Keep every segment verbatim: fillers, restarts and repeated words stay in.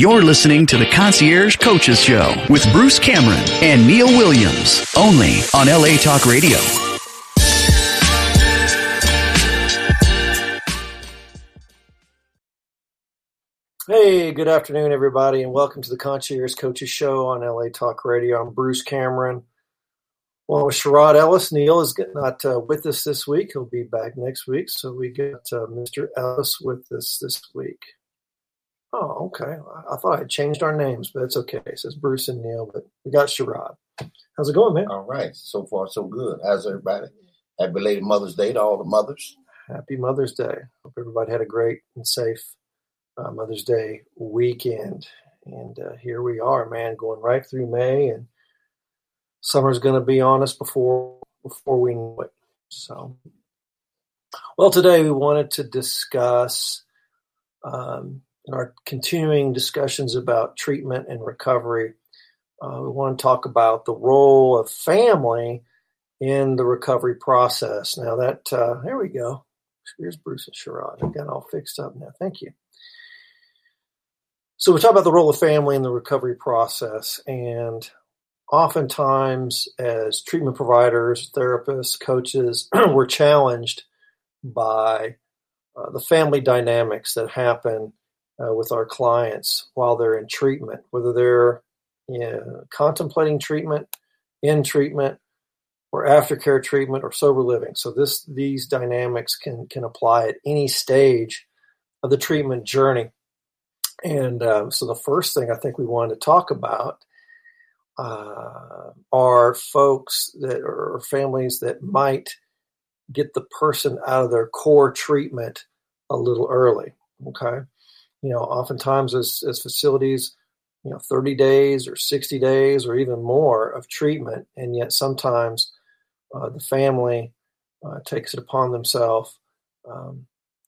You're listening to the Concierge Coaches Show with Bruce Cameron and Neil Williams, only on L A Talk Radio. Hey, good afternoon, everybody, and welcome to the Concierge Coaches Show on L A Talk Radio. I'm Bruce Cameron. Well, with Sherrod Ellis, Neil is not uh, with us this week. He'll be back next week, so we get uh, Mister Ellis with us this week. Oh, okay. I thought I had changed our names, but it's okay. It says Bruce and Neil, but we got Sherrod. How's it going, man? All right. So far, so good. How's everybody? Happy belated Mother's Day to all the mothers. Happy Mother's Day. Hope everybody had a great and safe uh, Mother's Day weekend. And uh, here we are, man, going right through May, and summer's going to be on us before before we know it. So, well, today we wanted to discuss um, in our continuing discussions about treatment and recovery. Uh, we want to talk about the role of family in the recovery process. Now that, uh, there we go. Here's Bruce and Sherrod. I've got it all fixed up now. Thank you. So we talk about the role of family in the recovery process, and oftentimes as treatment providers, therapists, coaches, we're challenged by uh, the family dynamics that happen uh, with our clients while they're in treatment, whether they're you know, contemplating treatment, in treatment, or aftercare treatment, or sober living. So this these dynamics can, can apply at any stage of the treatment journey. And um, so the first thing I think we wanted to talk about uh, are folks that or families that might get the person out of their core treatment a little early. Okay. You know, oftentimes as, as facilities, you know, thirty days or sixty days or even more of treatment. And yet sometimes uh, the family uh, takes it upon themselves um,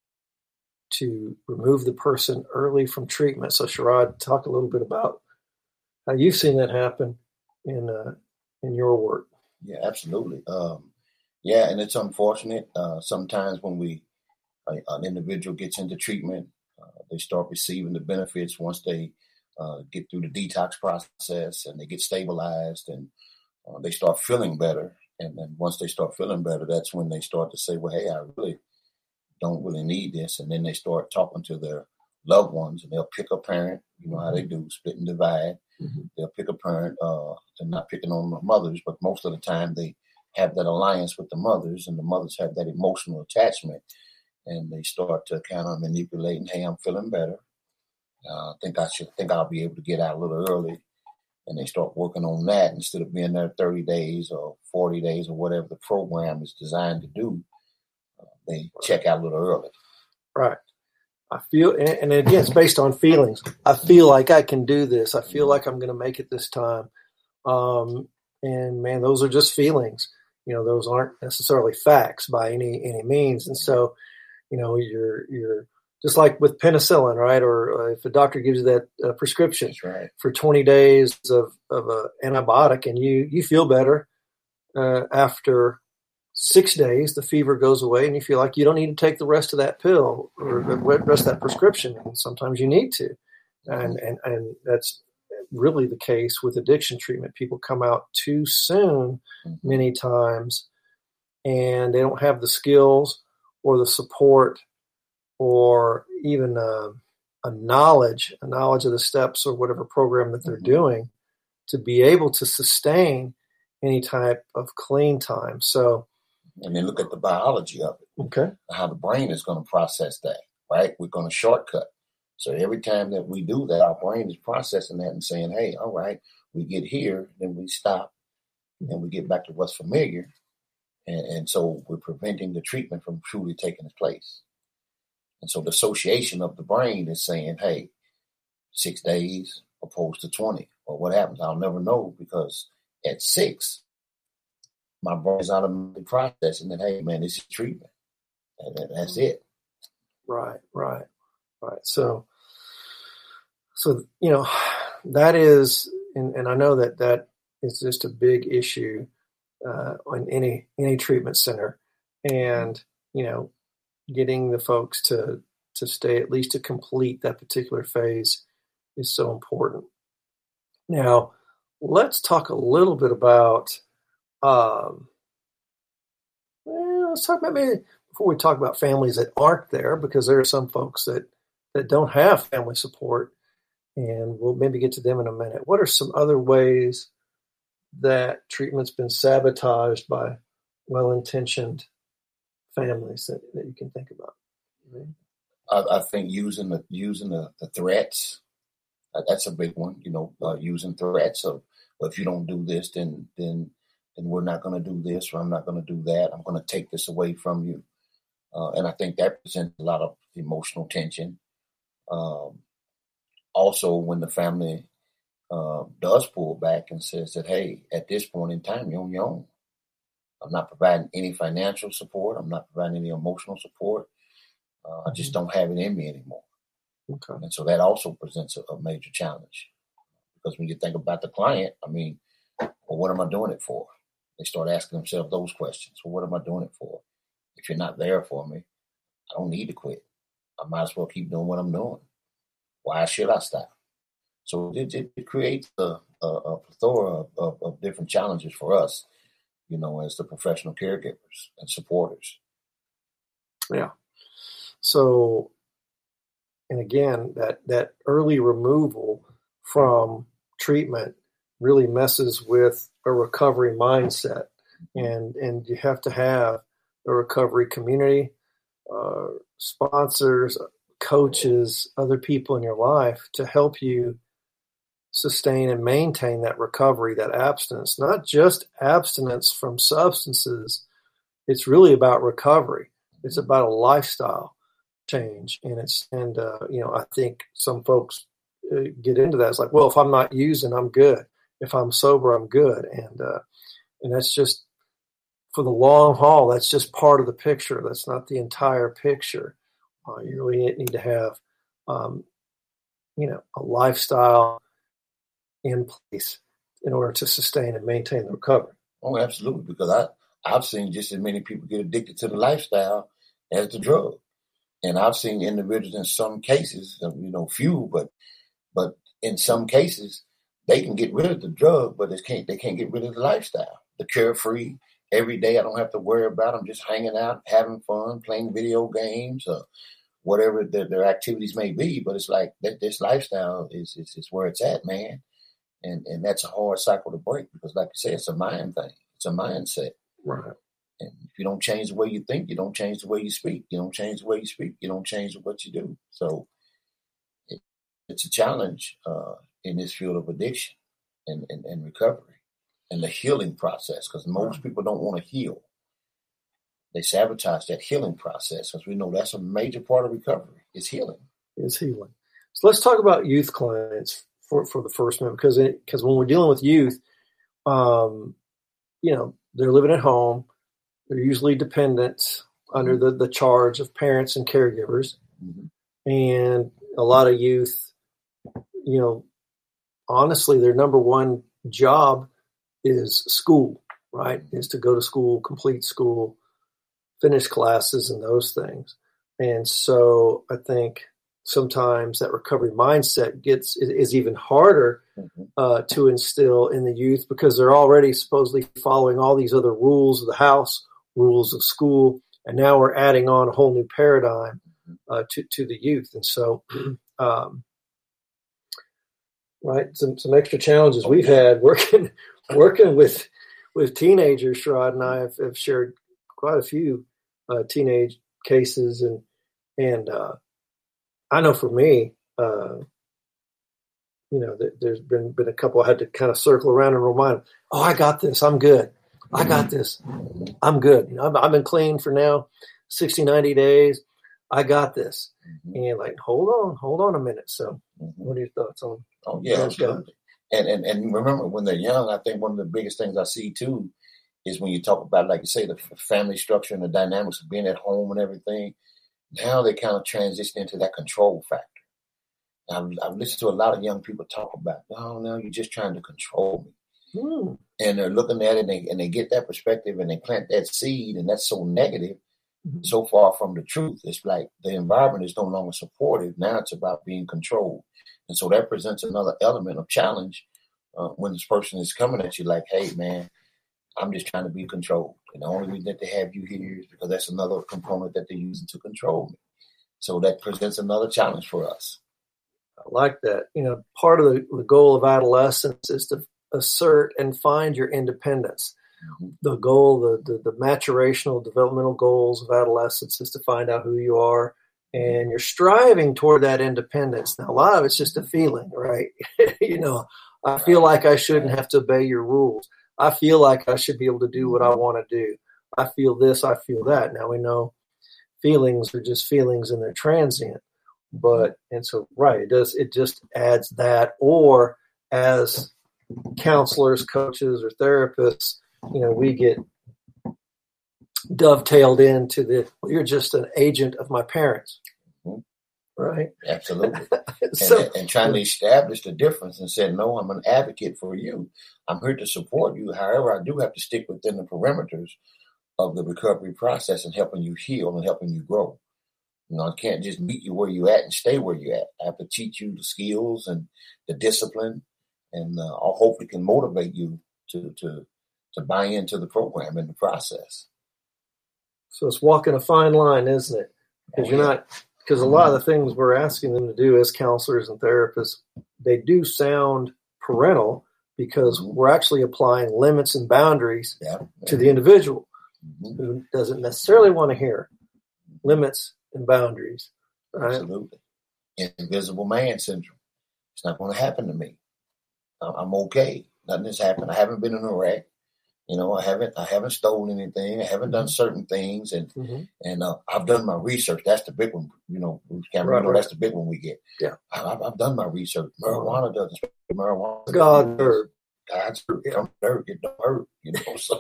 to remove the person early from treatment. So Sherrod, talk a little bit about how you've seen that happen in uh, in your work. Yeah, absolutely. Um, yeah, and it's unfortunate. Uh, sometimes when we uh, an individual gets into treatment, uh, they start receiving the benefits once they uh, get through the detox process and they get stabilized and uh, they start feeling better. And then once they start feeling better, that's when they start to say, well, hey, I really don't really need this. And then they start talking to their loved ones, and they'll pick a parent. You know how they do, split and divide. Mm-hmm. They'll pick a parent. Uh, they're not picking on the mothers, but most of the time they have that alliance with the mothers, and the mothers have that emotional attachment, and they start to kind of manipulate. And, hey, I'm feeling better. Uh, I think I should think I'll be able to get out a little early. And they start working on that instead of being there thirty days or forty days or whatever the program is designed to do. Uh, they check out a little early. Right. I feel, and again, it's based on feelings. I feel like I can do this. I feel like I'm going to make it this time. Um, and man, those are just feelings. You know, those aren't necessarily facts by any any means. And so, you know, you're you're just like with penicillin, right? Or uh, if a doctor gives you that uh, prescription right. for twenty days of of an antibiotic, and you you feel better uh, after six days, the fever goes away, and you feel like you don't need to take the rest of that pill or the rest of that prescription. And sometimes you need to, and and and that's really the case with addiction treatment. People come out too soon many times, and they don't have the skills or the support or even a, a knowledge, a knowledge of the steps or whatever program that they're doing to be able to sustain any type of clean time. So, and then look at the biology of it. Okay. How the brain is going to process that, right? We're going to shortcut. So every time that we do that, our brain is processing that and saying, hey, all right, we get here, then we stop, and we get back to what's familiar. And, and so we're preventing the treatment from truly taking its place. And so the association of the brain is saying, hey, six days opposed to twenty. Or what happens? I'll never know, because at six, my brain's automatically processing that, hey, man, this is treatment. And that's it. Right, right, right. So, so you know, that is, and, and I know that that is just a big issue uh, in any any treatment center. And, you know, getting the folks to to stay at least to complete that particular phase is so important. Now, let's talk a little bit about, um, well, let's talk about maybe before we talk about families that aren't there, because there are some folks that, that don't have family support, and we'll maybe get to them in a minute. What are some other ways that treatment's been sabotaged by well-intentioned families that, that you can think about? Right? I, I think using the using the, the threats, uh, that's a big one. You know, uh, using threats of, well, if you don't do this, then then then we're not going to do this, or I'm not going to do that. I'm going to take this away from you, uh, and I think that presents a lot of emotional tension. Um, also, when the family uh, does pull back and says that, hey, at this point in time, you're on your own. I'm not providing any financial support. I'm not providing any emotional support. Uh, I just don't have it in me anymore. Okay. And so that also presents a, a major challenge. Because when you think about the client, I mean, well, what am I doing it for? They start asking themselves those questions. Well, what am I doing it for? If you're not there for me, I don't need to quit. I might as well keep doing what I'm doing. Why should I stop? So it, it, it creates a, a, a plethora of, of, of different challenges for us, you know, as the professional caregivers and supporters. Yeah. So, and again, that, that early removal from treatment really messes with a recovery mindset. And, and you have to have a recovery community, uh, sponsors, coaches, other people in your life to help you sustain and maintain that recovery, that abstinence, not just abstinence from substances. It's really about recovery. It's about a lifestyle change. And it's, and, uh, you know, I think some folks uh, get into that. It's like, well, if I'm not using, I'm good. If I'm sober, I'm good. And, uh, and that's just for the long haul. That's just part of the picture. That's not the entire picture. Uh, you really need to have, um, you know, a lifestyle in place in order to sustain and maintain the recovery. Oh, absolutely. Because I, I've seen just as many people get addicted to the lifestyle as the drug. And I've seen individuals in some cases, you know, few, but but in some cases, they can get rid of the drug, but they can't, they can't get rid of the lifestyle. The carefree, every day I don't have to worry about them, just hanging out, having fun, playing video games, or whatever their, their activities may be. But it's like that this lifestyle is, is, is where it's at, man. And and that's a hard cycle to break because, like you say, it's a mind thing. It's a mindset. Right. And if you don't change the way you think, you don't change the way you speak. You don't change the way you speak, you don't change what you do. So it, it's a challenge uh, in this field of addiction and, and, and recovery and the healing process, because most right. people don't want to heal. They sabotage that healing process because we know that's a major part of recovery is healing. Is healing. So let's talk about youth clients for, for the first minute, because it, because when we're dealing with youth, um, you know, they're living at home. They're usually dependent under the, the charge of parents and caregivers. Mm-hmm. And a lot of youth, you know, honestly, their number one job is school, right? Is to go to school, complete school, finish classes and those things. And so I think sometimes that recovery mindset gets is even harder uh, to instill in the youth because they're already supposedly following all these other rules of the house, rules of school, and now we're adding on a whole new paradigm uh, to to the youth. And so, um, right, some some extra challenges we've had working working with with teenagers. Sherrod and I have, have shared quite a few uh, teenage cases, and and uh, I know for me, uh, you know, th- there's been been a couple I had to kind of circle around and remind them, oh, I got this, I'm good. I got this. I'm good. You know, I've, I've been clean for now sixty, ninety days. I got this. Mm-hmm. And like, hold on, hold on a minute. So mm-hmm. what are your thoughts on Oh, yeah, absolutely. And, and and remember, when they're young, I think one of the biggest things I see, too, is when you talk about, like you say, the family structure and the dynamics of being at home and everything, now they kind of transition into that control factor. I've, I've listened to a lot of young people talk about, oh, no, you're just trying to control me. Mm. And they're looking at it and they, and they get that perspective and they plant that seed, and that's so negative, mm-hmm. so far from the truth. It's like the environment is no longer supportive. Now it's about being controlled. And so that presents another element of challenge uh, when this person is coming at you like, hey, man, I'm just trying to be controlled. And the only reason that they have you here is because that's another component that they're using to control me. So that presents another challenge for us. I like that. You know, part of the, the goal of adolescence is to assert and find your independence. Mm-hmm. The goal, the, the the maturational developmental goals of adolescence is to find out who you are, and you're striving toward that independence. Now, a lot of it's just a feeling, right? you know, I feel like I shouldn't have to obey your rules. I feel like I should be able to do what I want to do. I feel this, I feel that. Now we know feelings are just feelings and they're transient. But, and so, right, it does, it just adds that. Or as counselors, coaches, or therapists, you know, we get dovetailed into the, well, you're just an agent of my parents. Mm-hmm. Right? Absolutely. so, and, and trying to establish the difference and say, no, I'm an advocate for you. I'm here to support you. However, I do have to stick within the perimeters of the recovery process and helping you heal and helping you grow. You know, I can't just meet you where you at and stay where you at. I have to teach you the skills and the discipline, and uh, I hope it can motivate you to, to, to buy into the program and the process. So it's walking a fine line, isn't it? Because oh, you're yeah. not, because a lot of the things we're asking them to do as counselors and therapists, they do sound parental because mm-hmm. we're actually applying limits and boundaries yeah. to the individual mm-hmm. who doesn't necessarily want to hear limits and boundaries. Right? Absolutely. Invisible man syndrome. It's not going to happen to me. I'm okay. Nothing has happened. I haven't been in a wreck. You know, I haven't I haven't stolen anything. I haven't done certain things, and mm-hmm. and uh, I've done my research. That's the big one. You know, Cameron, right, you know, right. that's the big one we get. Yeah, I, I've done my research. Marijuana doesn't. Marijuana. God hurt. God's hurt. It don't hurt. It don't hurt. You know, so.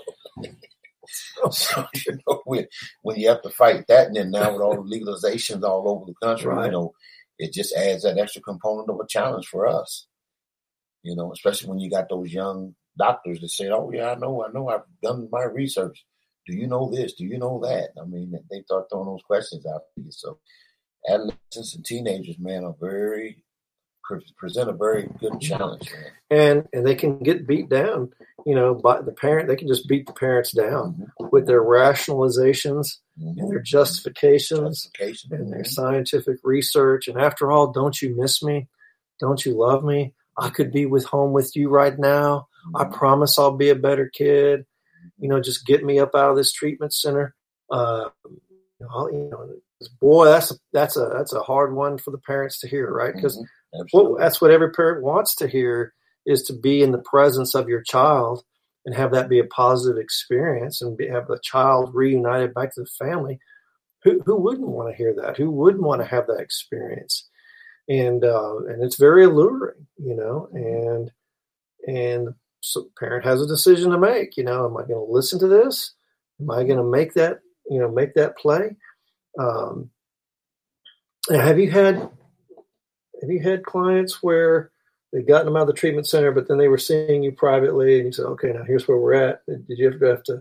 So, you know, when, when you have to fight that, and then now with all the legalizations all over the country, right. you know, it just adds that extra component of a challenge for us. You know, especially when you got those young doctors that say, oh, yeah, I know, I know, I've done my research. Do you know this? Do you know that? I mean, they start throwing those questions out to you. So adolescents and teenagers, man, are very, present a very good challenge. Man. And and they can get beat down, you know, by the parent. They can just beat the parents down mm-hmm. with their rationalizations mm-hmm. and their justifications Justification. and their scientific research. And after all, don't you miss me? Don't you love me? I could be with home with you right now. Mm-hmm. I promise I'll be a better kid. You know, just get me up out of this treatment center. Uh, you know, you know, boy, that's a, that's a that's a hard one for the parents to hear, right? Because mm-hmm. well, that's what every parent wants to hear, is to be in the presence of your child and have that be a positive experience and be, have the child reunited back to the family. Who who wouldn't want to hear that? Who wouldn't want to have that experience? And uh, and it's very alluring, you know, and and so parent has a decision to make, you know, am I going to listen to this? Am I going to make that, you know, make that play? Um, and have you had, have you had clients where they've gotten them out of the treatment center, but then they were seeing you privately and you said, okay, now here's where we're at. Did you ever have to,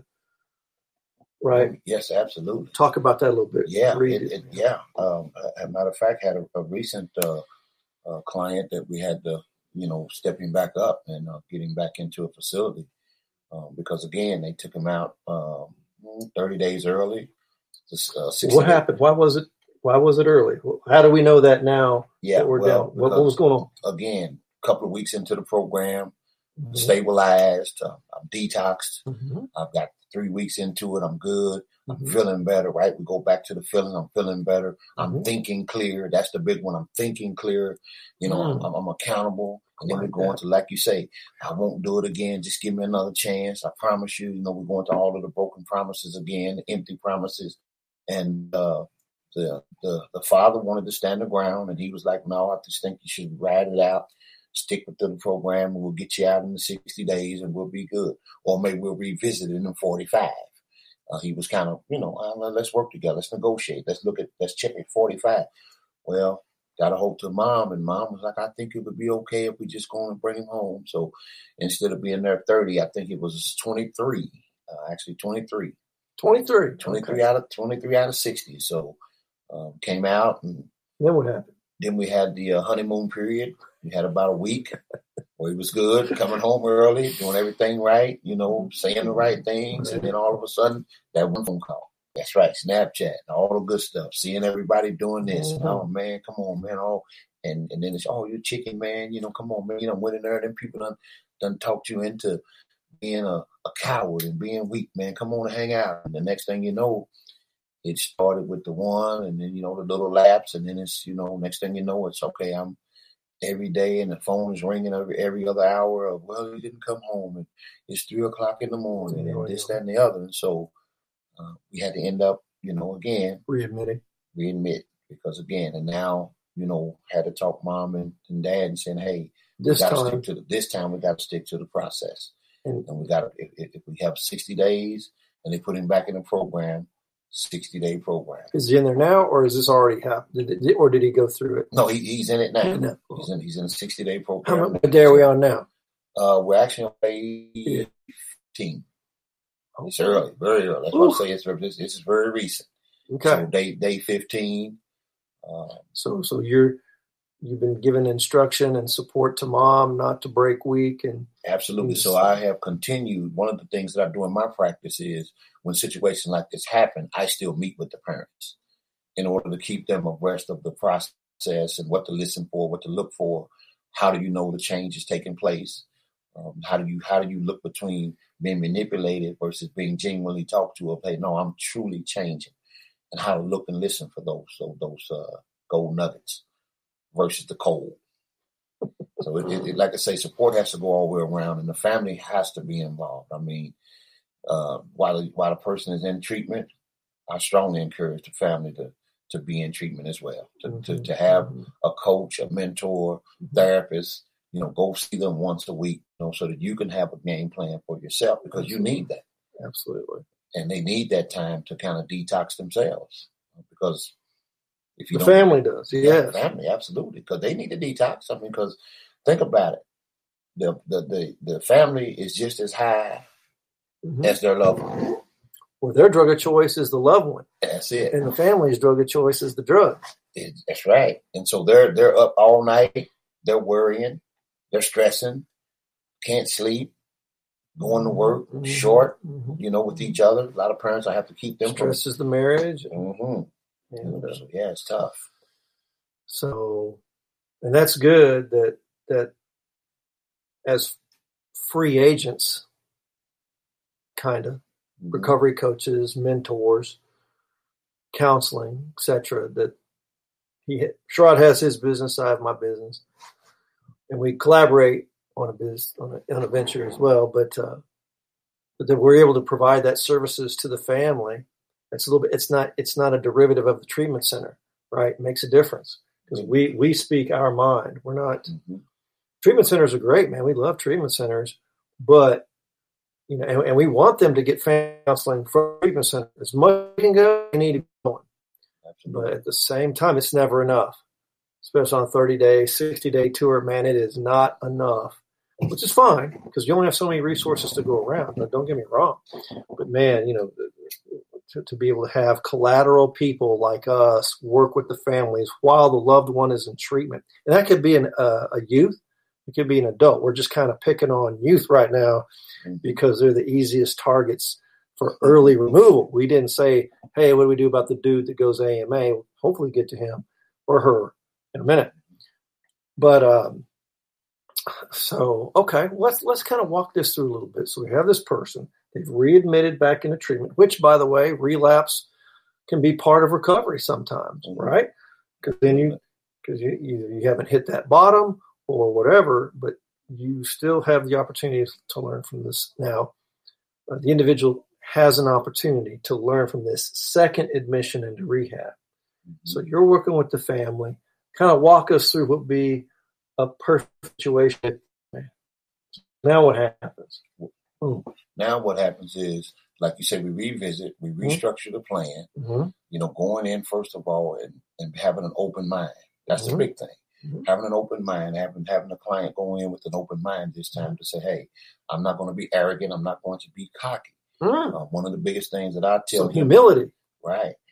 right? Yes, absolutely. Talk about that a little bit. Yeah. It, it, yeah. Um, as a matter of fact, had a, a recent uh, uh, client that we had to, you know, stepping back up and uh, getting back into a facility um, because, again, they took him out um, thirty days early. Just, uh, what happened? Why was it? Why was it early? How do we know that now? Yeah, that we're well, down? What, what was going on? Again, a couple of weeks into the program, mm-hmm. stabilized. Uh, I'm detoxed. Mm-hmm. I've got three weeks into it. I'm good. I'm mm-hmm. feeling better, right? We go back to the feeling. I'm feeling better. I'm mm-hmm. thinking clear. That's the big one. I'm thinking clear. You know, mm-hmm. I'm, I'm accountable. And then like we're going that. to, like you say, I won't do it again. Just give me another chance. I promise you. You know, we're going to all of the broken promises again, the empty promises. And uh, the, the the father wanted to stand the ground, and he was like, no, I just think you should ride it out. Stick with the program, and we'll get you out in the sixty days, and we'll be good. Or maybe we'll revisit it in forty-five. Uh, he was kind of, you know, uh, let's work together. Let's negotiate. Let's look at, let's check at forty-five. Well, got a hold to mom, and mom was like, I think it would be okay if we just go and bring him home. So instead of being there thirty, I think it was twenty-three, uh, actually twenty-three. twenty-three. twenty-three Okay. out of twenty-three out of sixty. So um, came out, and then what happened? Then we had the uh, honeymoon period. We had about a week where he was good, coming home early, doing everything right, you know, saying the right things. And then all of a sudden, that one phone call. That's right, Snapchat, all the good stuff, seeing everybody doing this. Mm-hmm. Oh, man, come on, man. Oh, and, and then it's, oh, you're chicken, man. You know, come on, man. You know, went in there, then people done, done talked you into being a, a coward and being weak, man. Come on and hang out. And the next thing you know, it started with the one, and then, you know, the little laps, and then it's, you know, next thing you know, it's okay, I'm every day, and the phone is ringing every every other hour of, well, he didn't come home, and it's three o'clock in the morning, and this, that, and the other. And so uh, we had to end up, you know, again, readmitting, readmit, because again, and now, you know, had to talk mom and, and dad and saying, hey, this we got time, to stick to the, this time we got to stick to the process, and, and we got to, if, if we have sixty days, and they put him back in the program. sixty-day program. Is he in there now, or is this already happened? Did it, or did he go through it? No, he, he's in it now. No. He's in he's in a sixty-day program. How many day are we on now? Uh, we're actually on day fifteen. Okay. It's early, very early. That's Ooh. What I say. It's, this, this is very recent. Okay. So day day fifteen. Um, so so you're you've been given instruction and support to mom not to break weak and absolutely. So I have continued. One of the things that I do in my practice is when situations like this happen, I still meet with the parents in order to keep them abreast of the process and what to listen for, what to look for. How do you know the change is taking place? Um, how do you how do you look between being manipulated versus being genuinely talked to? Of hey, no, I'm truly changing, and how to look and listen for those so those uh, gold nuggets versus the cold. So, it, it, it, like I say, support has to go all the way around, and the family has to be involved. I mean, uh, while while a person is in treatment, I strongly encourage the family to to be in treatment as well. To mm-hmm. to, to have mm-hmm. a coach, a mentor, mm-hmm. therapist. You know, go see them once a week, you know, so that you can have a game plan for yourself because you need that. Absolutely. And they need that time to kind of detox themselves because if you the don't, family does, yeah, the family, absolutely, because they need to detox. I mean, because think about it, the the the, the family is just as high mm-hmm. as their loved one. Well, their drug of choice is the loved one. That's it, and the family's drug of choice is the drug. It, that's right, and so they're they're up all night, they're worrying, they're stressing, can't sleep, going to work, mm-hmm. short, mm-hmm. you know, with each other. A lot of parents, I have to keep them. Stresses the marriage. Mm-hmm. And, uh, so, yeah, it's tough. So, and that's good that that as free agents, kind of mm-hmm. recovery coaches, mentors, counseling, et cetera. That he Sherrod has his business, I have my business, and we collaborate on a business on a, on a venture as well. But uh, but that we're able to provide that services to the family. It's a little bit. It's not. It's not a derivative of the treatment center, right? It makes a difference because we we speak our mind. We're not. Mm-hmm. Treatment centers are great, man. We love treatment centers, but you know, and, and we want them to get counseling from treatment center as much as they can go. They need to go on, but at the same time, it's never enough. Especially on a thirty day, sixty day tour, man, it is not enough. Which is fine because you only have so many resources to go around. Now, don't get me wrong, but man, you know. To, to be able to have collateral people like us work with the families while the loved one is in treatment. And that could be an, uh, a youth. It could be an adult. We're just kind of picking on youth right now because they're the easiest targets for early removal. We didn't say, hey, what do we do about the dude that goes A M A? We'll hopefully get to him or her in a minute. But um, so, okay, let's, let's kind of walk this through a little bit. So we have this person. They've readmitted back into treatment, which, by the way, relapse can be part of recovery sometimes, right? Because then you, because you, you you haven't hit that bottom or whatever, but you still have the opportunity to learn from this. Now, uh, the individual has an opportunity to learn from this second admission into rehab. Mm-hmm. So you're working with the family. Kind of walk us through what would be a perfect situation. Now what happens? Mm. Now what happens is, like you said, we revisit, we restructure mm-hmm. the plan, mm-hmm. you know, going in, first of all, and, and having an open mind. That's mm-hmm. the big thing. Mm-hmm. Having an open mind, having having a client go in with an open mind this time to say, hey, I'm not going to be arrogant. I'm not going to be cocky. Mm-hmm. Uh, one of the biggest things that I tell Some humility. Right.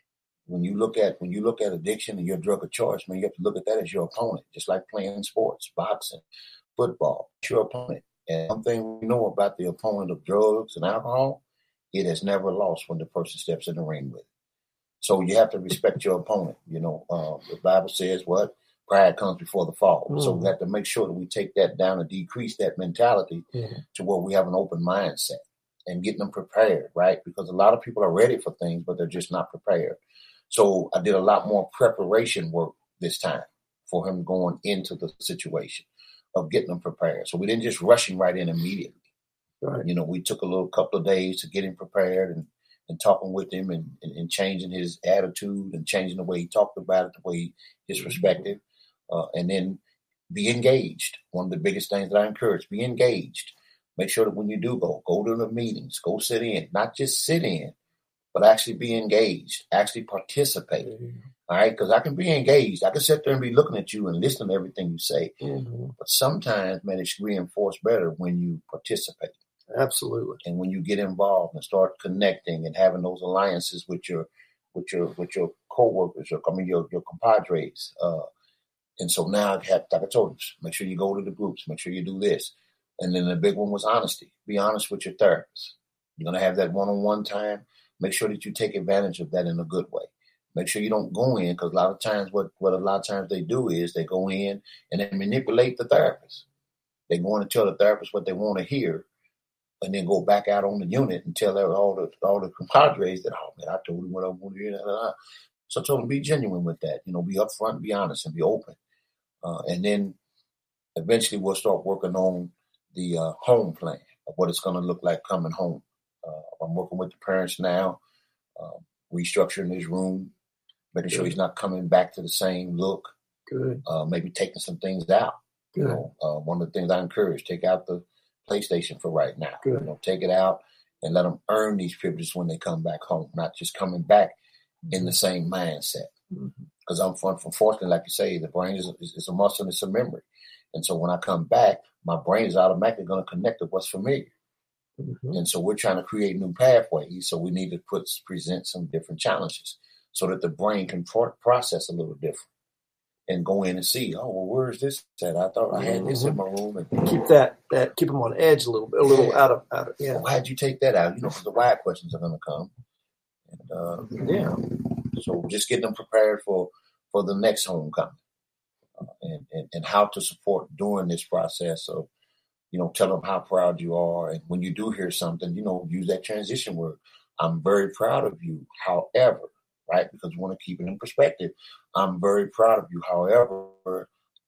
when you look at when you look at addiction and your drug of choice, man, you have to look at that as your opponent, just like playing sports, boxing, football. It's your opponent. And one thing we know about the opponent of drugs and alcohol, it has never lost when the person steps in the ring with it. So you have to respect your opponent. You know, uh, the Bible says what? Pride comes before the fall. Mm-hmm. So we have to make sure that we take that down and decrease that mentality mm-hmm. to where we have an open mindset and getting them prepared, right? Because a lot of people are ready for things, but they're just not prepared. So I did a lot more preparation work this time for him going into the situation of getting them prepared. So we didn't just rush him right in immediately. Right. You know, we took a little couple of days to get him prepared and, and talking with him and, and, and changing his attitude and changing the way he talked about it, the way his perspective, uh, and then be engaged. One of the biggest things that I encourage, be engaged. Make sure that when you do go, go to the meetings, go sit in, not just sit in, but actually be engaged, actually participate. Mm-hmm. All right, because I can be engaged. I can sit there and be looking at you and listening to everything you say. Mm-hmm. But sometimes, man, it's reinforced better when you participate. Absolutely. And when you get involved and start connecting and having those alliances with your with your with your coworkers, or I mean your your compadres. Uh, and so now I have, like I told you, make sure you go to the groups, make sure you do this. And then the big one was honesty. Be honest with your therapist. You're gonna have that one-on-one time. Make sure that you take advantage of that in a good way. Make sure you don't go in, because a lot of times what, what a lot of times they do is they go in and they manipulate the therapist. They go in and tell the therapist what they want to hear, and then go back out on the unit and tell all the all the compadres that, oh man, I told him what I want to hear. So I told them, be genuine with that. You know, be upfront, be honest, and be open. Uh, and then eventually we'll start working on the uh, home plan of what it's going to look like coming home. Uh, I'm working with the parents now, uh, restructuring his room, making Good. Sure he's not coming back to the same look. Good. Uh, maybe taking some things out. Good. You know, uh, one of the things I encourage, take out the PlayStation for right now. Good. You know, take it out and let them earn these privileges when they come back home, not just coming back mm-hmm. in the same mindset. Because mm-hmm. I'm unfortunately, like you say, the brain is, is, is a muscle and it's a memory. And so when I come back, my brain is automatically going to connect to what's familiar. Mm-hmm. And so we're trying to create new pathways. So we need to put present some different challenges so that the brain can pro- process a little different and go in and see, oh, well, where is this at? I thought I had this mm-hmm. in my room. And keep that, that, keep them on edge a little bit, a little yeah. out of, out of, yeah. Well, why'd you take that out? You know, because the why questions are going to come. And, uh, yeah. So just getting them prepared for, for the next homecoming uh, and, and, and how to support during this process of, you know, tell them how proud you are. And when you do hear something, you know, use that transition word. I'm very proud of you. However, right? Because we want to keep it in perspective. I'm very proud of you. However,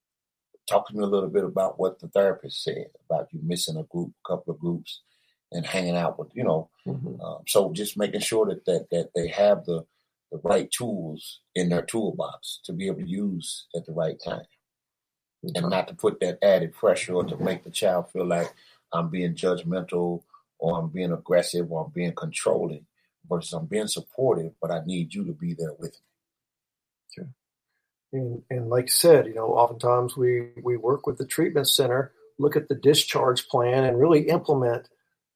talk to me a little bit about what the therapist said about you missing a group, a couple of groups, and hanging out with, you know. Mm-hmm. Uh, so just making sure that, that that they have the, the right tools in their toolbox to be able to use at the right time. Okay. And not to put that added pressure or to make the child feel like I'm being judgmental or I'm being aggressive or I'm being controlling. Versus I'm being supportive, but I need you to be there with me. Okay. And, and like you said, you know, oftentimes we, we work with the treatment center, look at the discharge plan and really implement,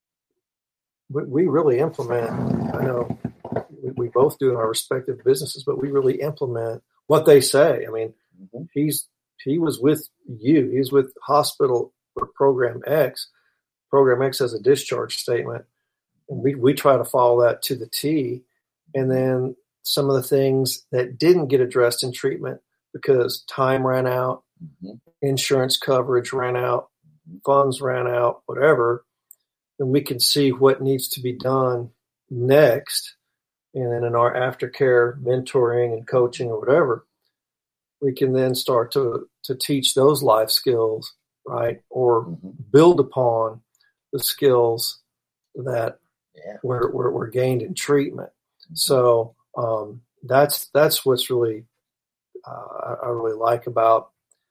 we, we really implement, I know we, we both do in our respective businesses, but we really implement what they say. I mean, mm-hmm. he's, he was with you, he's with hospital or program X. Program X has a discharge statement. And we, we try to follow that to the T. And then some of the things that didn't get addressed in treatment because time ran out, mm-hmm. insurance coverage ran out, funds ran out, whatever, then we can see what needs to be done next. And then in our aftercare mentoring and coaching or whatever, we can then start to, to teach those life skills, right? Or mm-hmm. build upon the skills that Yeah. Were, were were gained in treatment. So um, that's that's what's really uh, I really like about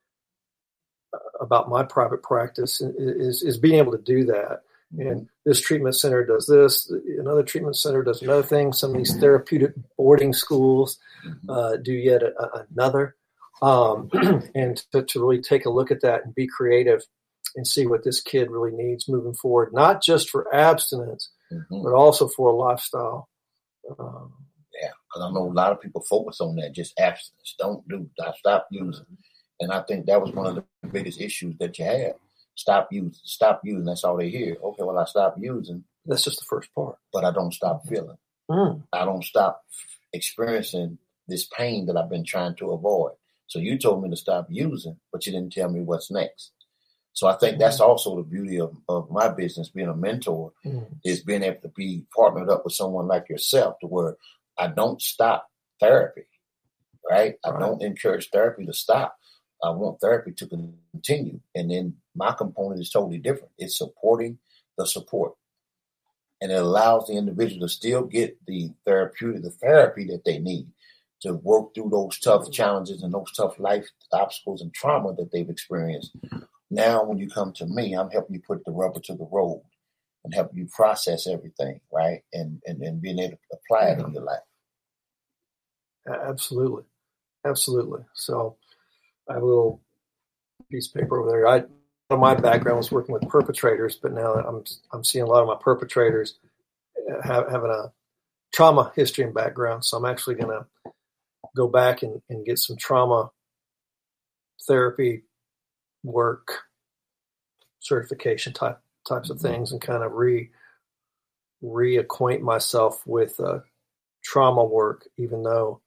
uh, about my private practice is is being able to do that. Mm-hmm. And this treatment center does this. Another treatment center does another thing. Some of these therapeutic boarding schools uh, do yet a, a, another. Um, and to, to really take a look at that and be creative and see what this kid really needs moving forward, not just for abstinence. Mm-hmm. But also for a lifestyle. Um, yeah, Because I know a lot of people focus on that, just abstinence. Don't do, stop using. And I think that was one of the biggest issues that you have. Stop using, stop using. That's all they hear. Okay, well, I stop using. That's just the first part. But I don't stop feeling. Mm. I don't stop experiencing this pain that I've been trying to avoid. So you told me to stop using, but you didn't tell me what's next. So I think that's also the beauty of, of my business, being a mentor, mm. is being able to be partnered up with someone like yourself to where I don't stop therapy, right? I right. don't encourage therapy to stop. I want therapy to continue. And then my component is totally different. It's supporting the support. And it allows the individual to still get the therapeutic, the therapy that they need to work through those tough challenges and those tough life obstacles and trauma that they've experienced. Now, when you come to me, I'm helping you put the rubber to the road and helping you process everything, right? And, and, and being able to apply it in your life. Absolutely. Absolutely. So I have a little piece of paper over there. I, my background was working with perpetrators, but now I'm I'm seeing a lot of my perpetrators have, having a trauma history and background. So I'm actually going to go back and, and get some trauma therapy work, certification type types of things, and kind of re reacquaint myself with uh, trauma work, even though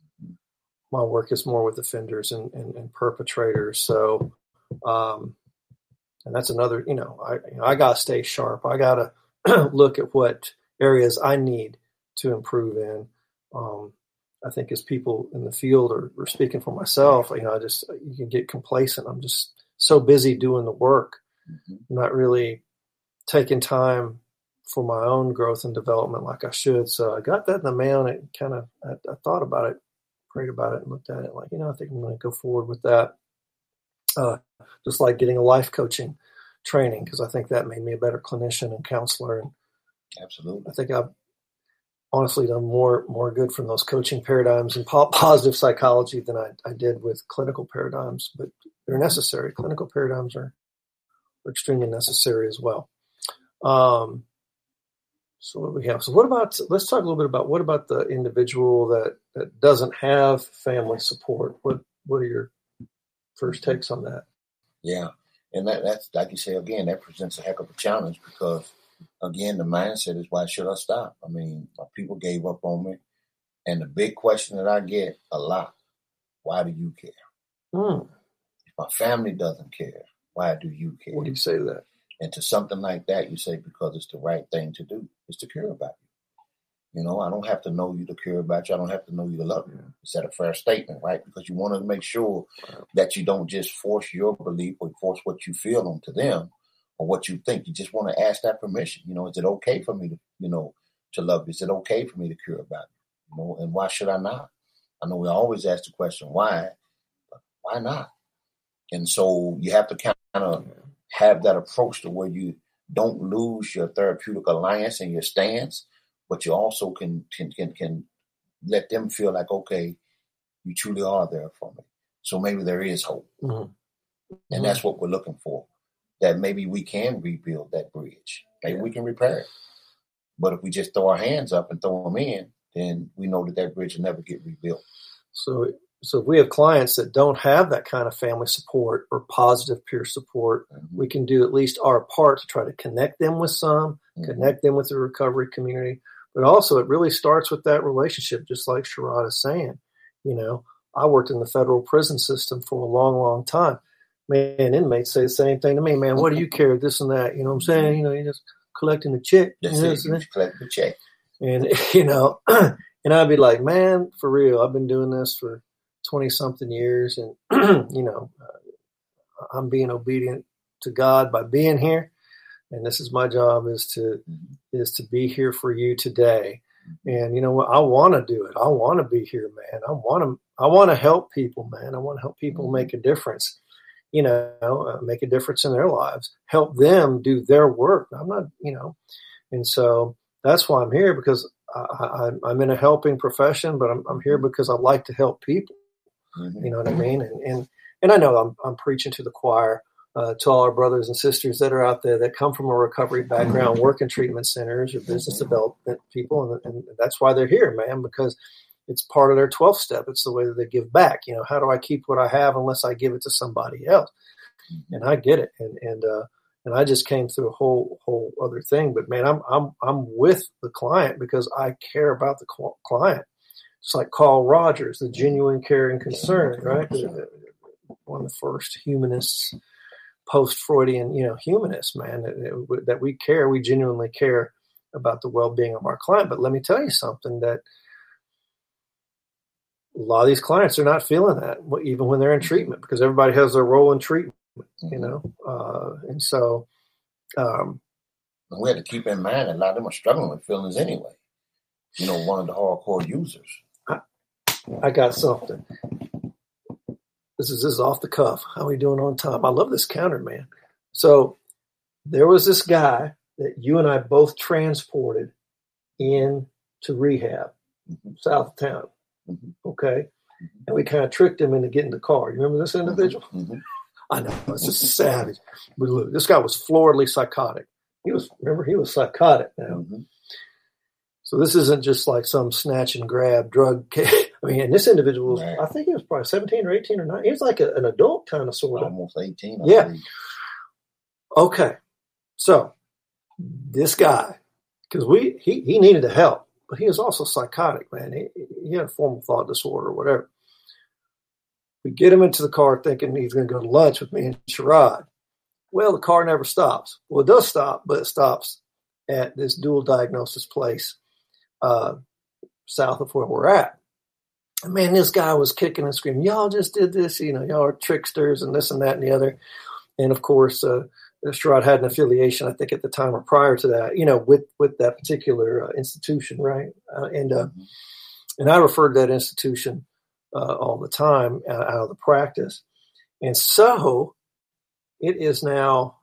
my work is more with offenders and, and, and perpetrators. So, um, and that's another, you know, I you know, I gotta stay sharp. I gotta look at what areas I need to improve in. Um, I think as people in the field, or, or speaking for myself, you know, I just, you can get complacent. I'm just so busy doing the work, mm-hmm. not really taking time for my own growth and development like I should. So I got that in the mail, and it kind of, I, I thought about it, prayed about it, and looked at it like, you know, I think I'm going to go forward with that. Uh, just like getting a life coaching training, because I think that made me a better clinician and counselor. And absolutely, I think I've honestly done more more good from those coaching paradigms and po- positive psychology than I, I did with clinical paradigms. But they're necessary. Clinical paradigms are, are extremely necessary as well. Um, so what do we have? So what about, let's talk a little bit about, what about the individual that, that doesn't have family support? What what are your first takes on that? Yeah. And that, that's, like you say, again, that presents a heck of a challenge, because, again, the mindset is, why should I stop? I mean, my people gave up on me. And the big question that I get a lot, why do you care? Mm. If my family doesn't care, why do you care? What do you say to that? And to something like that, you say, because it's the right thing to do, is to care about you. You know, I don't have to know you to care about you. I don't have to know you to love you. Is that a fair statement, right? Because you want to make sure that you don't just force your belief or force what you feel onto them or what you think. You just want to ask that permission. You know, is it okay for me to, you know, to love you? Is it okay for me to care about you? You know, and why should I not? I know we always ask the question, why? But why not? And so you have to kind of have that approach to where you don't lose your therapeutic alliance and your stance, but you also can, can can can let them feel like, okay, you truly are there for me. So maybe there is hope. Mm-hmm. And mm-hmm. that's what we're looking for, that maybe we can rebuild that bridge. Maybe yeah. we can repair it. But if we just throw our hands up and throw them in, then we know that that bridge will never get rebuilt. So so if we have clients that don't have that kind of family support or positive peer support, mm-hmm. we can do at least our part to try to connect them with some, mm-hmm. connect them with the recovery community. But also, it really starts with that relationship, just like Sherrod is saying. You know, I worked in the federal prison system for a long, long time. Man, inmates say the same thing to me. Man, what do you care, this and that? You know what I'm saying? You know, you're just collecting the check. That's you know, it, you just collect the check. And, you know, and I'd be like, man, for real, I've been doing this for twenty-something years. And, you know, uh, I'm being obedient to God by being here. And this is my job, is to is to be here for you today. And you know what? I want to do it. I want to be here, man. I want to I want to help people, man. I want to help people make a difference. You know, uh, make a difference in their lives. Help them do their work. I'm not, you know, and so that's why I'm here, because I, I, I'm in a helping profession, but I'm, I'm here because I like to help people. Mm-hmm. You know what I mean? And and and I know I'm I'm preaching to the choir. Uh, to all our brothers and sisters that are out there that come from a recovery background, work in treatment centers or business development people. And, and that's why they're here, man, because it's part of their twelfth step. It's the way that they give back. You know, how do I keep what I have unless I give it to somebody else? And I get it. And, and, uh, and I just came through a whole, whole other thing, but man, I'm, I'm, I'm with the client because I care about the cl- client. It's like Carl Rogers, the genuine care and concern, right? One of the first humanists, post-Freudian, you know, humanists, man, that, that we care, we genuinely care about the well-being of our client. But let me tell you something, that a lot of these clients are not feeling that, even when they're in treatment, because everybody has their role in treatment, you know? Uh, and so, um, we had to keep in mind that a lot of them are struggling with feelings anyway. You know, one of the hardcore users. I, I got something. This is this is off the cuff. How are we doing on time? I love this counter, man. So there was this guy that you and I both transported in to rehab, mm-hmm. south of town. Mm-hmm. Okay. And we kind of tricked him into getting the car. You remember this individual? Mm-hmm. I know. It's just savage. But look, this guy was floridly psychotic. He was, remember, he was psychotic now. Mm-hmm. So this isn't just like some snatch and grab drug case. I mean, and this individual was, I think he was probably seventeen or eighteen or nineteen. He was like a, an adult kind of sort of. Almost eighteen. I yeah. Believe. Okay. So this guy, because we he, he needed the help, but he was also psychotic, man. He, he had a form of thought disorder or whatever. We get him into the car thinking he's going to go to lunch with me and Sherrod. Well, the car never stops. Well, it does stop, but it stops at this dual diagnosis place uh, south of where we're at. And man, this guy was kicking and screaming, y'all just did this, you know, y'all are tricksters and this and that and the other. And of course, uh, Sherrod had an affiliation, I think at the time or prior to that, you know, with, with that particular uh, institution, right? Uh, and uh, mm-hmm. and I referred to that institution uh, all the time uh, out of the practice. And so it is now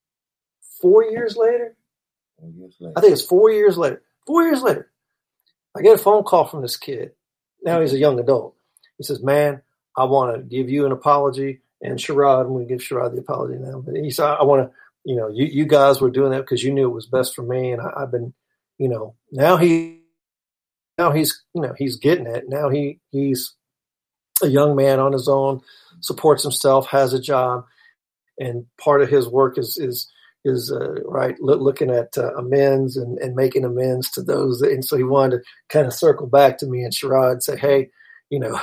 four years later. Four years later. I think it's four years later. Four years later, I get a phone call from this kid. Now he's a young adult. He says, man, I want to give you an apology. And Sherrod, I'm going to give Sherrod the apology now. But he said, I want to, you know, you, you guys were doing that because you knew it was best for me. And I, I've been, you know, now he, now he's, you know, he's getting it. Now he, he's a young man on his own, supports himself, has a job. And part of his work is, is, is uh, right, look, looking at uh, amends and, and making amends to those. That, and so he wanted to kind of circle back to me and Sherrod and say, hey, you know,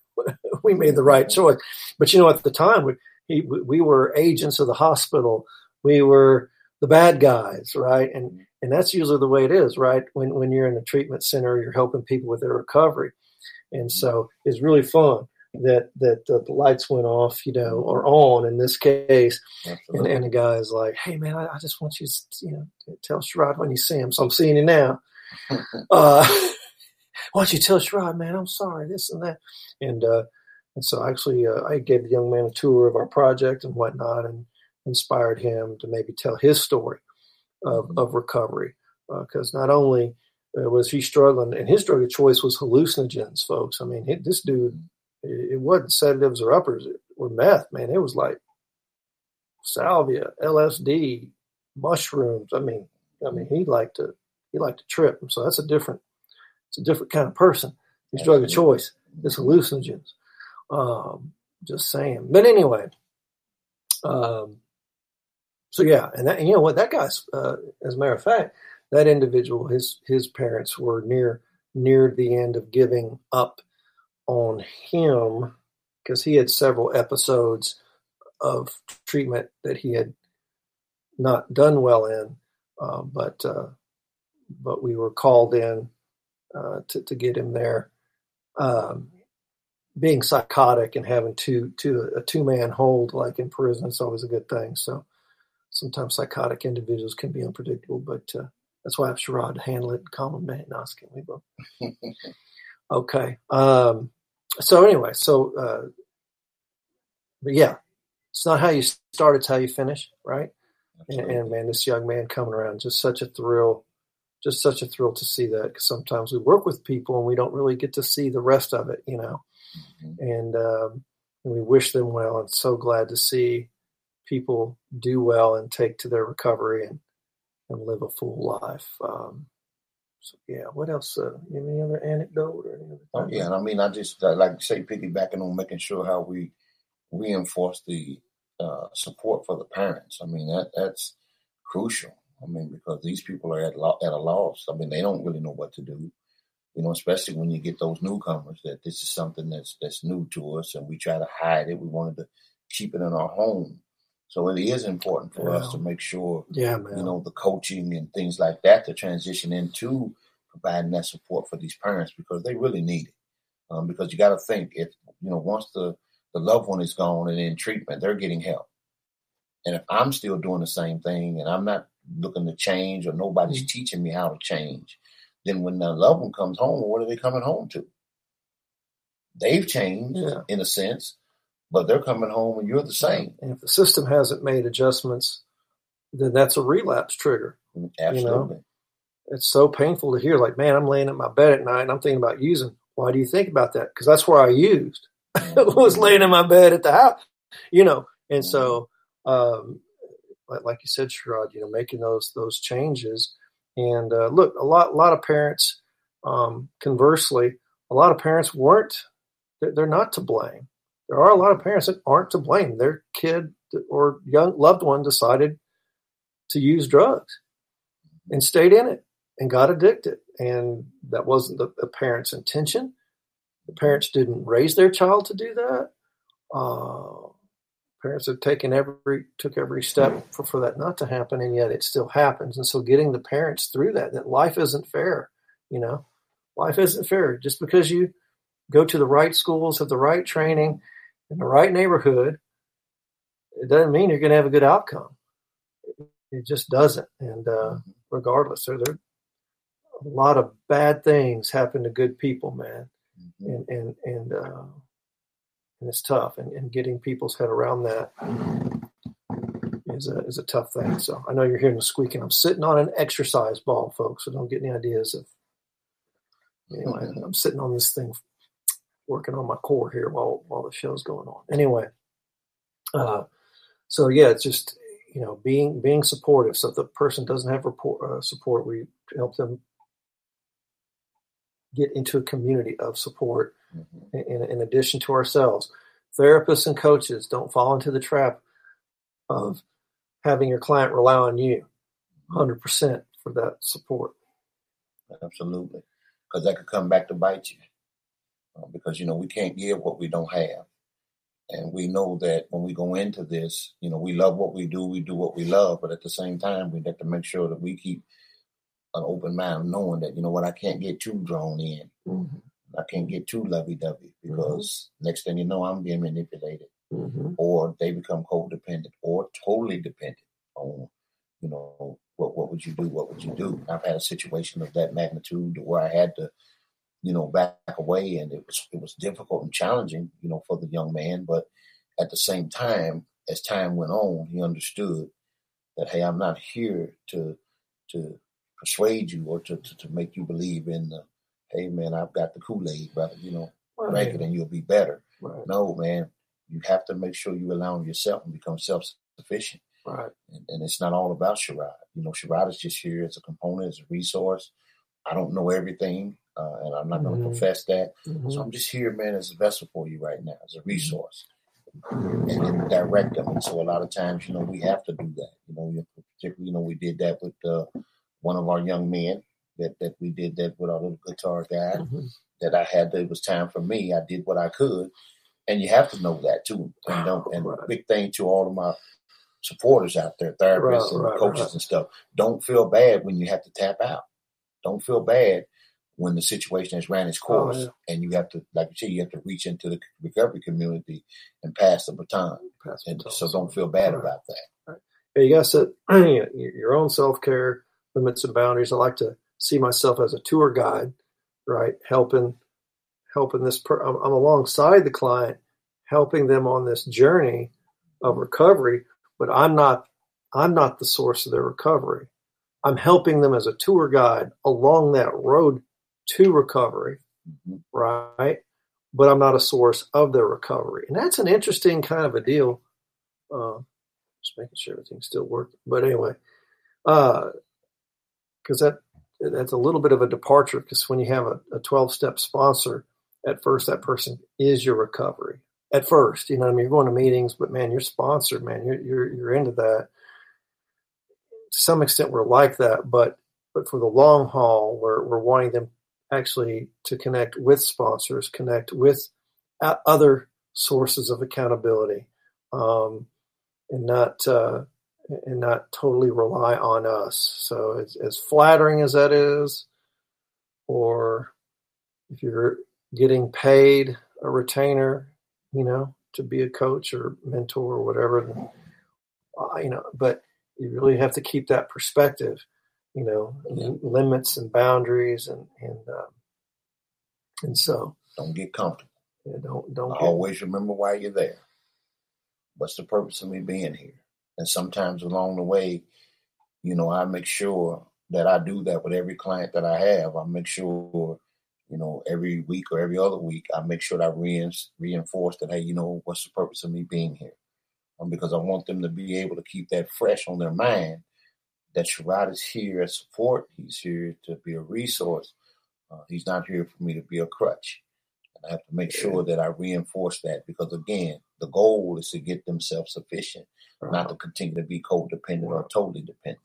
we made the right choice. But, you know, at the time, we, he, we were agents of the hospital. We were the bad guys, right? And and that's usually the way it is, right? When when you're in a treatment center, you're helping people with their recovery. And so it's really fun that that uh, the lights went off, you know, or on in this case. And, and the guy is like, hey, man, I, I just want you to, you know, tell Sherrod when you see him. So I'm seeing you now. Uh, why don't you tell Sherrod, man, I'm sorry, this and that. And uh, and so actually uh, I gave the young man a tour of our project and whatnot and inspired him to maybe tell his story of, of recovery. Because uh, not only uh, was he struggling, and his drug of choice was hallucinogens, folks. I mean, he, this dude, it, it wasn't sedatives or uppers or meth, man. It was like salvia, L S D, mushrooms. I mean, I mean, he liked to he liked to trip. So that's a different, it's a different kind of person. His drug of choice is hallucinogens. Um, just saying. But anyway, um, so yeah, and that, and you know what, that guy's, uh, as a matter of fact, that individual, his his parents were near near the end of giving up on him because he had several episodes of treatment that he had not done well in, uh, but uh, but we were called in uh, to to get him there. Um, being psychotic and having two two a two man hold like in prison is always a good thing. So sometimes psychotic individuals can be unpredictable, but uh, that's why I have Sherrod to handle it and calm him down. No, we both. Okay. Um, so anyway, so uh, but yeah, it's not how you start; it's how you finish, right? And, and man, this young man coming around, just such a thrill, just such a thrill to see that. Because sometimes we work with people and we don't really get to see the rest of it, you know. Mm-hmm. And, um, and we wish them well. And so glad to see people do well and take to their recovery and, and live a full life. Um, so yeah, what else? Uh, any other anecdote or any other Oh, yeah, and I mean, I just uh, like to say, piggybacking on making sure how we reinforce the uh, support for the parents. I mean, that that's crucial. I mean, because these people are at, lo- at a loss. I mean, they don't really know what to do. You know, especially when you get those newcomers, that this is something that's that's new to us, and we try to hide it. We wanted to keep it in our home. So it is important for Yeah. us to make sure, Yeah, man. you know, the coaching and things like that to transition into providing that support for these parents, because they really need it. Um, because you got to think, if, you know, once the, the loved one is gone and in treatment, they're getting help. And if I'm still doing the same thing and I'm not looking to change, or nobody's mm-hmm. teaching me how to change, then when the loved one comes home, what are they coming home to? They've changed yeah. in a sense, but they're coming home and you're the same. And if the system hasn't made adjustments, then that's a relapse trigger. Absolutely. You know? It's so painful to hear, like, man, I'm laying in my bed at night and I'm thinking about using. Why do you think about that? Because that's where I used. Mm-hmm. was laying in my bed at the house, you know. And mm-hmm. so, um, like, like you said, Sherrod, you know, making those those changes. And uh, look, a lot, a lot of parents, um, conversely, a lot of parents weren't, they're, they're not to blame. There are a lot of parents that aren't to blame. Their kid or young loved one decided to use drugs and stayed in it and got addicted. And that wasn't the, the parent's intention. The parents didn't raise their child to do that. Uh, Parents have taken every took every step for, for that not to happen, and yet it still happens. And so getting the parents through that, that life isn't fair, you know. Life isn't fair. Just because you go to the right schools, have the right training, in the right neighborhood, it doesn't mean you're going to have a good outcome. It just doesn't. And uh, regardless, there, there a lot of bad things happen to good people, man. Mm-hmm. And, and, and, uh, And it's tough, and, and getting people's head around that is a is a tough thing. So I know you're hearing the squeaking. I'm sitting on an exercise ball, folks, so don't get any ideas of. Anyway, mm-hmm. I'm sitting on this thing, working on my core here while while the show's going on. Anyway, uh, so yeah, it's just, you know, being being supportive. So if the person doesn't have report, uh, support, we help them get into a community of support. Mm-hmm. In, in addition to ourselves, therapists and coaches, don't fall into the trap of having your client rely on you one hundred percent for that support. Absolutely. Because that could come back to bite you. Uh, because, you know, we can't give what we don't have. And we know that when we go into this, you know, we love what we do, we do what we love, but at the same time, we have to make sure that we keep an open mind, knowing that, you know what, I can't get too drawn in. Mm-hmm. I can't get too lovey-dovey, because mm-hmm. next thing you know, I'm being manipulated, mm-hmm. or they become codependent or totally dependent on, you know, what what would you do? What would you do? I've had a situation of that magnitude where I had to, you know, back away, and it was it was difficult and challenging, you know, for the young man. But at the same time, as time went on, he understood that, hey, I'm not here to to persuade you or to to, to make you believe in the, hey, man, I've got the Kool-Aid, brother, you know, right. Drink it and you'll be better. Right. No, man, you have to make sure you allow yourself and become self-sufficient. Right. And, and it's not all about Sherrod. You know, Sherrod is just here as a component, as a resource. I don't know everything, uh, and I'm not mm-hmm. going to profess that. Mm-hmm. So I'm just here, man, as a vessel for you right now, as a resource. Mm-hmm. And then direct them. And so a lot of times, you know, we have to do that. You know, particularly, you know, we did that with uh, one of our young men. That, that we did that with our little guitar guy, mm-hmm. that I had, that it was time for me. I did what I could. And you have to know that too. And don't, and right. big thing to all of my supporters out there, therapists right, and right, coaches right. and stuff. Don't feel bad when you have to tap out. Don't feel bad when the situation has ran its course, oh, yeah. and you have to, like you say, you have to reach into the recovery community and pass the baton. Pass and baton. So don't feel bad right. about that. Right. Yeah, you got to set your own self-care limits and boundaries. I like to see myself as a tour guide, right? Helping, helping this, per- I'm, I'm alongside the client, helping them on this journey of recovery, but I'm not, I'm not the source of their recovery. I'm helping them as a tour guide along that road to recovery, mm-hmm. right? But I'm not a source of their recovery. And that's an interesting kind of a deal. Uh, just making sure everything's still working. But anyway, uh, because that that's a little bit of a departure, because when you have a, a twelve-step sponsor, at first that person is your recovery. At first, you know what I mean? You're going to meetings, but man, you're sponsored, man. You're you're you're into that. To some extent, we're like that, but but for the long haul, we're we're wanting them actually to connect with sponsors, connect with other sources of accountability, um, and not uh, and not totally rely on us. So as, as flattering as that is, or if you're getting paid a retainer, you know, to be a coach or mentor or whatever, then, uh, you know, but you really have to keep that perspective, you know, Yeah. limits and boundaries, and and um, and so Don't get comfortable. yeah, don't don't get, Always remember why you're there. What's the purpose of me being here? And sometimes along the way, you know, I make sure that I do that with every client that I have. I make sure, you know, every week or every other week, I make sure that I rein, reinforce that, hey, you know, what's the purpose of me being here? Um, because I want them to be able to keep that fresh on their mind, that Sherrod is here as support. He's here to be a resource. Uh, he's not here for me to be a crutch. And I have to make sure that I reinforce that, because, again, the goal is to get them self-sufficient, uh, not to continue to be codependent or totally dependent.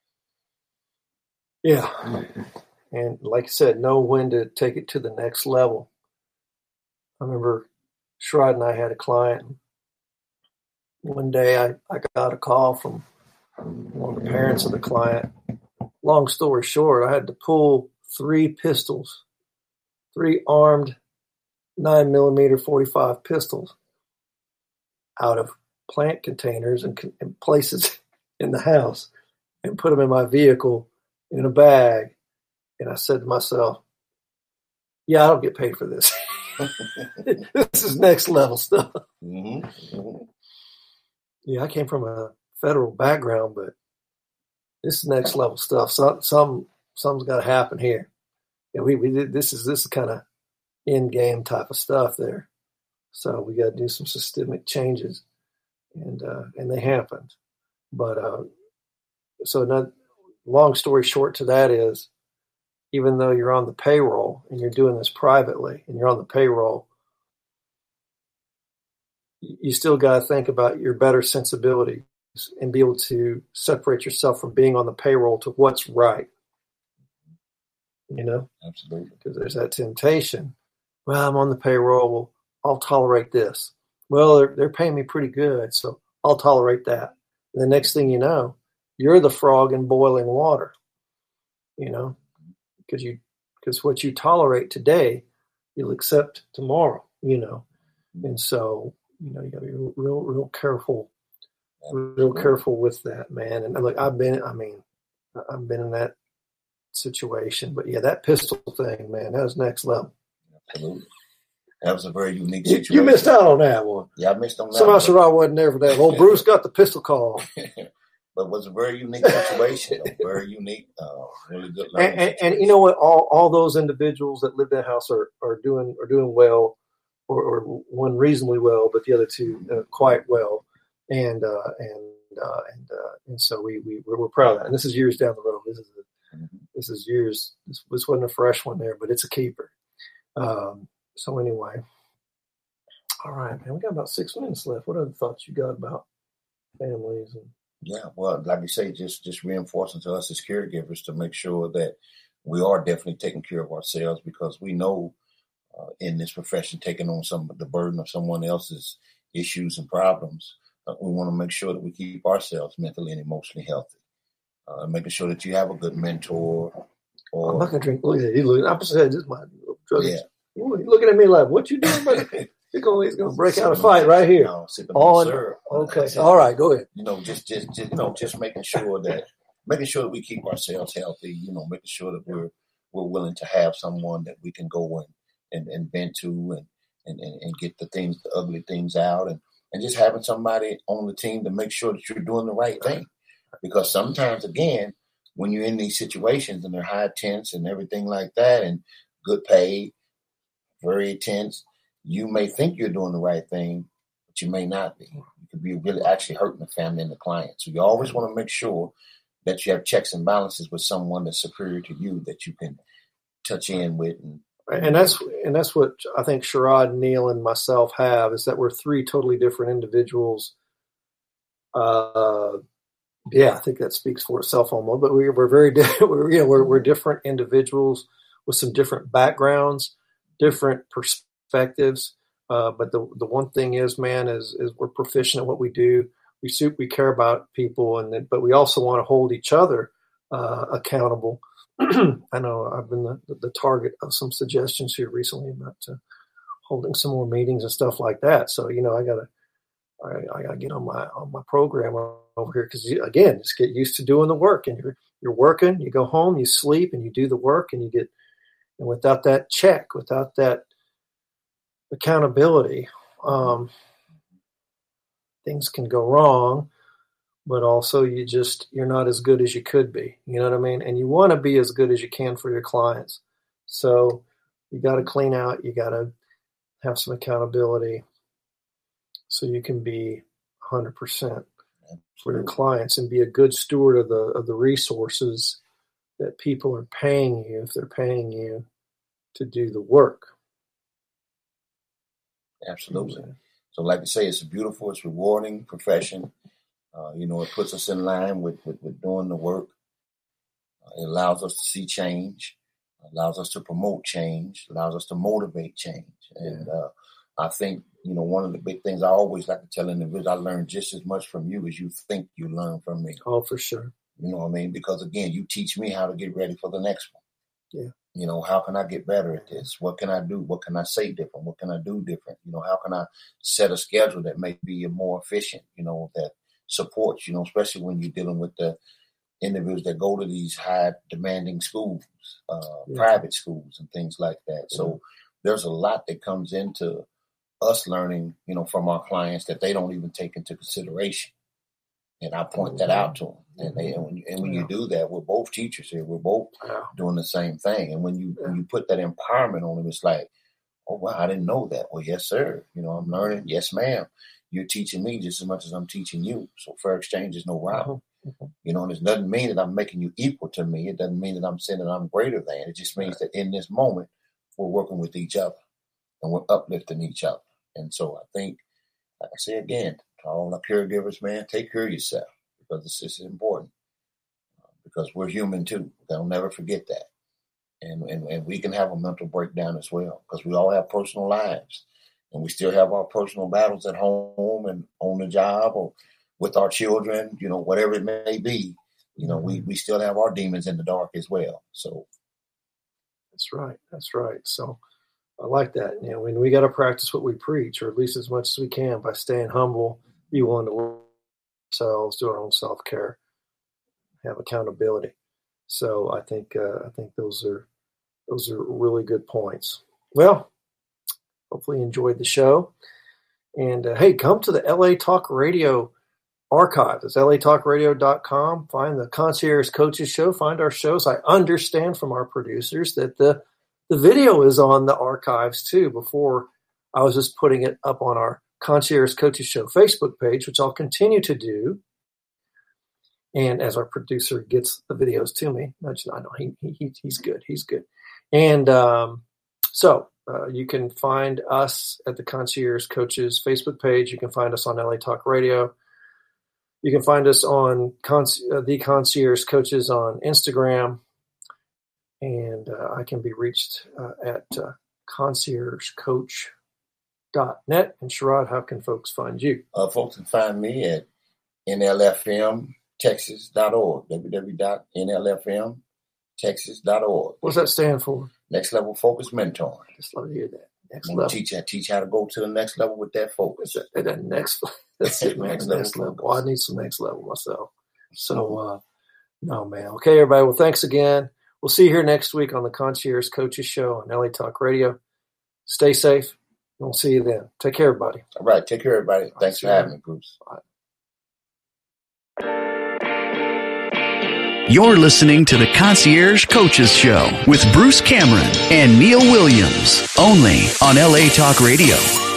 yeah. And like I said, know when to take it to the next level. I remember Sherrod and I had a client. One day I, I got a call from one of the parents of the client. Long story short, I had to pull three pistols, three armed nine millimeter forty-five pistols out of plant containers and, and places in the house, and put them in my vehicle in a bag. And I said to myself, yeah, I don't get paid for this. This is next level stuff. Mm-hmm. Mm-hmm. Yeah, I came from a federal background, but this is next level stuff. Some, some, something's got to happen here. Yeah, we, we did, this is, this is kind of end game type of stuff there. So we got to do some systemic changes, and, uh, and they happened. But, uh, so not, long story short to that is, even though you're on the payroll and you're doing this privately and you're on the payroll, you still got to think about your better sensibilities and be able to separate yourself from being on the payroll to what's right. You know? Absolutely. Because there's that temptation. Well, I'm on the payroll. Well, I'll tolerate this. Well, they're, they're paying me pretty good, so I'll tolerate that. And the next thing you know, you're the frog in boiling water, you know, because you, because what you tolerate today, you'll accept tomorrow, you know. And so, you know, you gotta be real, real careful, real careful with that, man. And look, I've been, I mean, I've been in that situation, but yeah, that pistol thing, man, that was next level. Absolutely. That was a very unique You, situation. you missed out on that one. Yeah, I missed on that Somehow one. Sherrod wasn't there for that. Old Bruce got the pistol call. But it was a very unique situation, a very unique, uh, really good And, and, and you know what? All all those individuals that live in that house are, are doing are doing well, or, or one reasonably well, but the other two uh, quite well, and uh, and uh, and uh, and so we we we're, we're proud of that. And this is years down the road. This is a, mm-hmm. this is years. This, this wasn't a fresh one there, but it's a keeper. Um, so anyway, all right, man. We got about six minutes left. What other thoughts you got about families and? Yeah, well, like you say, just just reinforcing to us as caregivers to make sure that we are definitely taking care of ourselves, because we know uh, in this profession, taking on some of the burden of someone else's issues and problems, uh, we want to make sure that we keep ourselves mentally and emotionally healthy. Uh, making sure that you have a good mentor. Or, I'm not gonna drink. Look at it. He's looking. I'm saying this is my drug. Yeah. He's looking at me like, "What you doing, buddy?" He's gonna, he's gonna break out a fight right here. You know, on, syrup. okay, all right, go ahead. You know, just, just, just, you know, just making sure that, making sure that we keep ourselves healthy. You know, making sure that we're we're willing to have someone that we can go and and, and vent to and, and, and, and get the things, the ugly things out, and, and just having somebody on the team to make sure that you're doing the right thing. Because sometimes, again, when you're in these situations and they're high tense and everything like that, and good pay, very tense, you may think you're doing the right thing, but you may not be. You could be really actually hurting the family and the client. So you always want to make sure that you have checks and balances with someone that's superior to you that you can touch in with. And, and that's and that's what I think Sherrod, Neil, and myself have, is that we're three totally different individuals. Uh, yeah, I think that speaks for itself almost. But we, we're very we're, you know, we're we're different individuals with some different backgrounds, different perspectives. Uh, but the the one thing is, man, is is we're proficient at what we do. We suit, we care about people, and then, but we also want to hold each other uh, accountable. I know I've been the, the target of some suggestions here recently about uh, holding some more meetings and stuff like that. So, you know, I gotta, I, I gotta get on my on my program over here, because again, just get used to doing the work. And you're you're working, you go home, you sleep, and you do the work, and you get, and without that check, without that accountability, um, things can go wrong. But also you just, you're not as good as you could be. You know what I mean? And you want to be as good as you can for your clients. So you got to clean out, you got to have some accountability so you can be one hundred percent for your clients and be a good steward of the of the resources that people are paying you, if they're paying you to do the work. Absolutely. So like I say, it's a beautiful, it's rewarding profession. Uh, you know, it puts us in line with, with, with doing the work. Uh, it allows us to see change, allows us to promote change, allows us to motivate change. And uh, I think, you know, one of the big things I always like to tell individuals, I learn just as much from you as you think you learn from me. Oh, for sure. You know what I mean? Because, again, you teach me how to get ready for the next one. Yeah. You know, how can I get better at this? What can I do? What can I say different? What can I do different? You know, how can I set a schedule that may be more efficient, you know, that supports, you know, especially when you're dealing with the individuals that go to these high demanding schools, uh, yeah. private schools and things like that. Yeah. So there's a lot that comes into us learning, you know, from our clients that they don't even take into consideration. And I point mm-hmm. that out to them. And, they, and when, and when yeah. you do that, we're both teachers here. We're both yeah. doing the same thing. And when you yeah. when you put that empowerment on them, it's like, oh, wow, I didn't know that. Well, yes, sir. You know, I'm learning. Yes, ma'am. You're teaching me just as much as I'm teaching you. So fair exchange is no rival. Mm-hmm. You know, and it doesn't mean that I'm making you equal to me. It doesn't mean that I'm saying that I'm greater than. It just means that in this moment, we're working with each other and we're uplifting each other. And so I think, like I say again, to all the caregivers, man, take care of yourself, because it's, it's important. Because we're human too. They'll never forget that. And, and, and we can have a mental breakdown as well, because we all have personal lives. And we still have our personal battles at home and on the job or with our children, you know, whatever it may be. You know, we, we still have our demons in the dark as well. So that's right. That's right. So I like that. You know, when we got to practice what we preach, or at least as much as we can, by staying humble, be willing to work ourselves, do our own self-care, have accountability. So I think uh, I think those are those are really good points. Well, hopefully you enjoyed the show. And, uh, hey, come to the L A Talk Radio archive. It's L A talk radio dot com. Find the Concierge Coaches Show. Find our shows. I understand from our producers that the, the video is on the archives, too. Before, I was just putting it up on our Concierge Coaches Show Facebook page, which I'll continue to do. And as our producer gets the videos to me, I know he, he he's good. He's good. And um, so uh, you can find us at the Concierge Coaches Facebook page. You can find us on L A Talk Radio. You can find us on Con- uh, the Concierge Coaches on Instagram. And uh, I can be reached uh, at uh, concierge coach dot net. And Sherrod, how can folks find you? Uh, folks can find me at N L F M Texas dot org, w w w dot N L F M Texas dot org. What's that stand for? Next Level Focus Mentoring. Just love to hear that. Next I'm level. Teach, I teach how to go to the next level with that focus. That, that next, that's it, man. next, next level. level. Well, I need some next level myself. So, uh, no, man. Okay, everybody. Well, thanks again. We'll see you here next week on the Concierge Coaches Show on L A Talk Radio. Stay safe, and we'll see you then. Take care, everybody. All right. Take care, everybody. Thanks for having me, Bruce. Bye. You're listening to the Concierge Coaches Show with Bruce Cameron and Neil Williams, only on L A Talk Radio.